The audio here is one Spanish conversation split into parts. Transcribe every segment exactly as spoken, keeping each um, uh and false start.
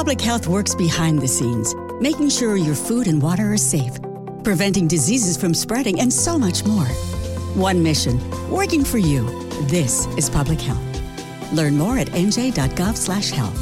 Public Health works behind the scenes, making sure your food and water are safe, preventing diseases from spreading, and so much more. One mission, working for you. This is Public Health. Learn more at n j dot gov slash health.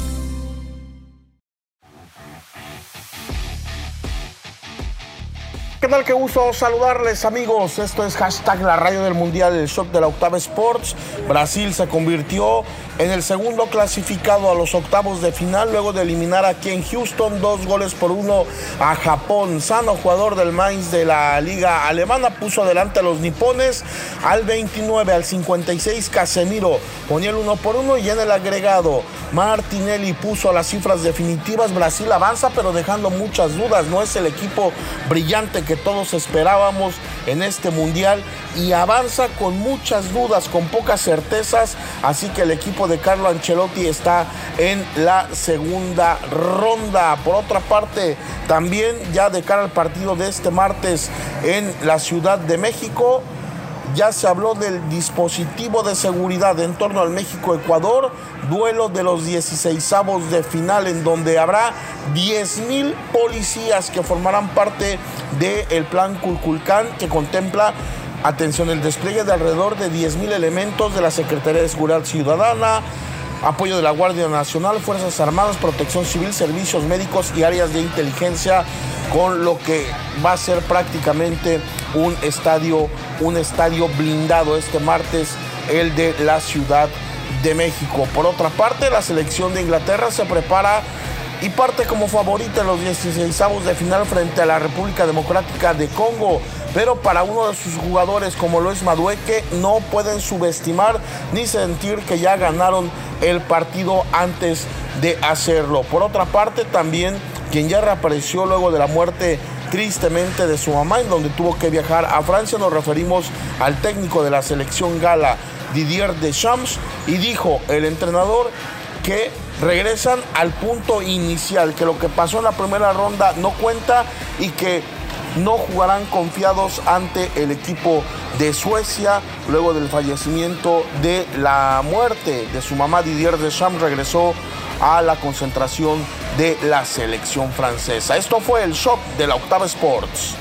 ¿Qué tal? Qué gusto saludarles, amigos. Esto es hashtag la radio del Mundial, el shock de la Octava Sports. Brasil se convirtió en el segundo clasificado a los octavos de final luego de eliminar aquí en Houston dos goles por uno a Japón. Sano, jugador del Mainz de la liga alemana, puso adelante a los nipones. Al veintinueve, al cincuenta y seis, Casemiro ponía el uno por uno y en el agregado Martinelli puso las cifras definitivas. Brasil avanza, pero dejando muchas dudas. No es el equipo brillante que todos esperábamos en este mundial y avanza con muchas dudas, con pocas certezas, así que el equipo de Carlo Ancelotti está en la segunda ronda. Por otra parte, también ya de cara al partido de este martes en la Ciudad de México, ya se habló del dispositivo de seguridad en torno al México-Ecuador, duelo de los dieciseisavos de final, en donde habrá diez mil policías que formarán parte del plan Kulkulkan, que contempla, atención, el despliegue de alrededor de diez mil elementos de la Secretaría de Seguridad Ciudadana, apoyo de la Guardia Nacional, Fuerzas Armadas, Protección Civil, servicios médicos y áreas de inteligencia, con lo que va a ser prácticamente un estadio, un estadio blindado este martes, el de la Ciudad de México. Por otra parte, la selección de Inglaterra se prepara y parte como favorita en los dieciseisavos de final frente a la República Democrática de Congo. Pero para uno de sus jugadores, como lo es Madueke, no pueden subestimar ni sentir que ya ganaron el partido antes de hacerlo. Por otra parte, también quien ya reapareció luego de la muerte tristemente de su mamá, en donde tuvo que viajar a Francia, nos referimos al técnico de la selección gala, Didier Deschamps, y dijo el entrenador que regresan al punto inicial, que lo que pasó en la primera ronda no cuenta y que no jugarán confiados ante el equipo de Suecia. Luego del fallecimiento, de la muerte de su mamá, Didier Deschamps regresó a la concentración de la selección francesa. Esto fue el shock de la Octava Sports.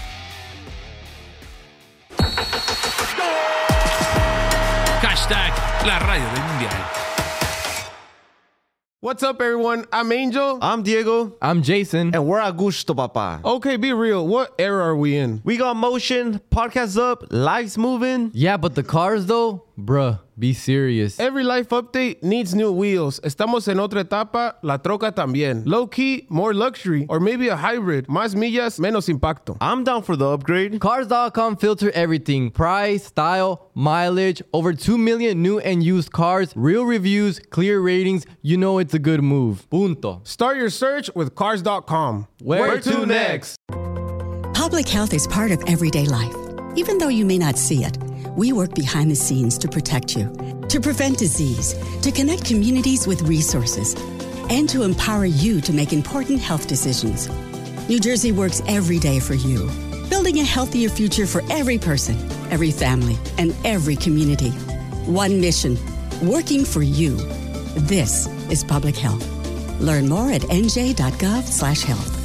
Hashtag la radio del Mundial. What's up, everyone? I'm Angel. I'm Diego. I'm Jason. And we're Augusto, papa. Okay, be real. What era are we in? We got motion, podcasts up, lives moving. Yeah, but the cars, though? Bruh, be serious. Every life update needs new wheels. Estamos en otra etapa, la troca también. Low key, more luxury, or maybe a hybrid. Más millas, menos impacto. I'm down for the upgrade. Cars dot com filter everything. Price, style, mileage, over two million new and used cars, real reviews, clear ratings. You know it's a good move. Punto. Start your search with cars dot com. Where, Where to next? Public health is part of everyday life. Even though you may not see it, we work behind the scenes to protect you, to prevent disease, to connect communities with resources, and to empower you to make important health decisions. New Jersey works every day for you, building a healthier future for every person, every family, and every community. One mission, working for you. This is Public Health. Learn more at n j dot gov slash health.